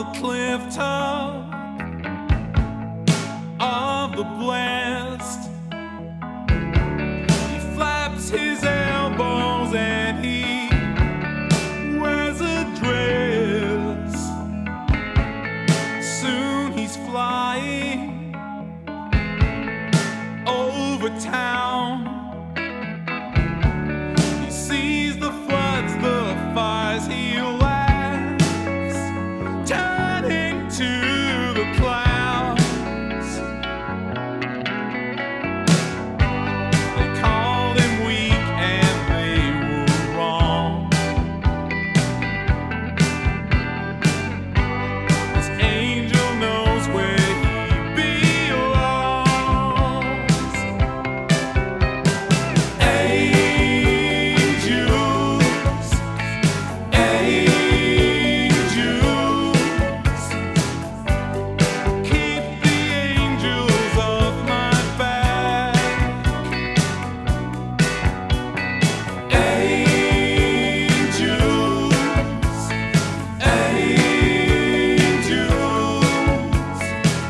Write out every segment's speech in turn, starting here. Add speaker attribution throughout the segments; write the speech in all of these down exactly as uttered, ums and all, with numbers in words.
Speaker 1: the cliff top of the blast. He flaps his elbows and he wears a dress. Soon he's flying over town. He sees the floods, the fires, he laughs, turning to the clouds. They called him weak and they were wrong. This angel knows where he belongs. Angels, angels, keep the angels off my back. Angels, angels,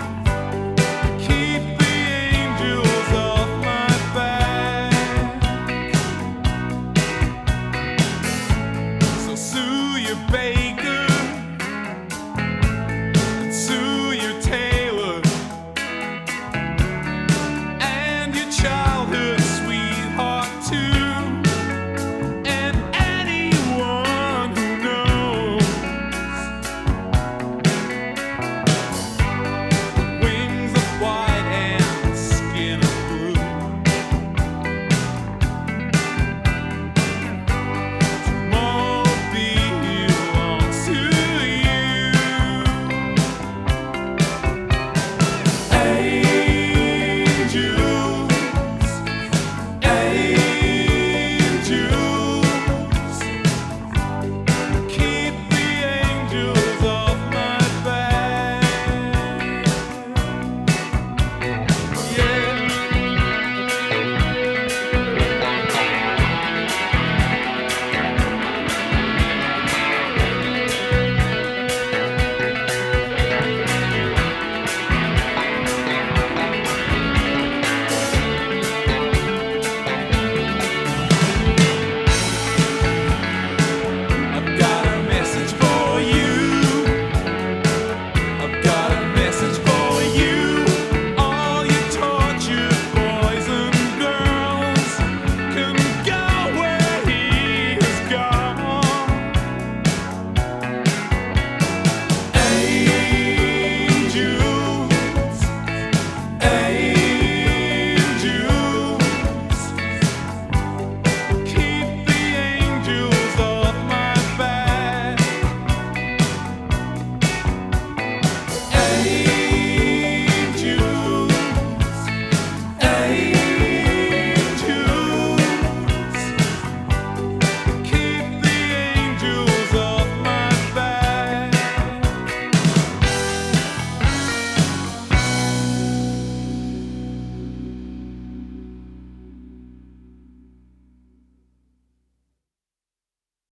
Speaker 1: keep the angels off my back. So sue your bacon.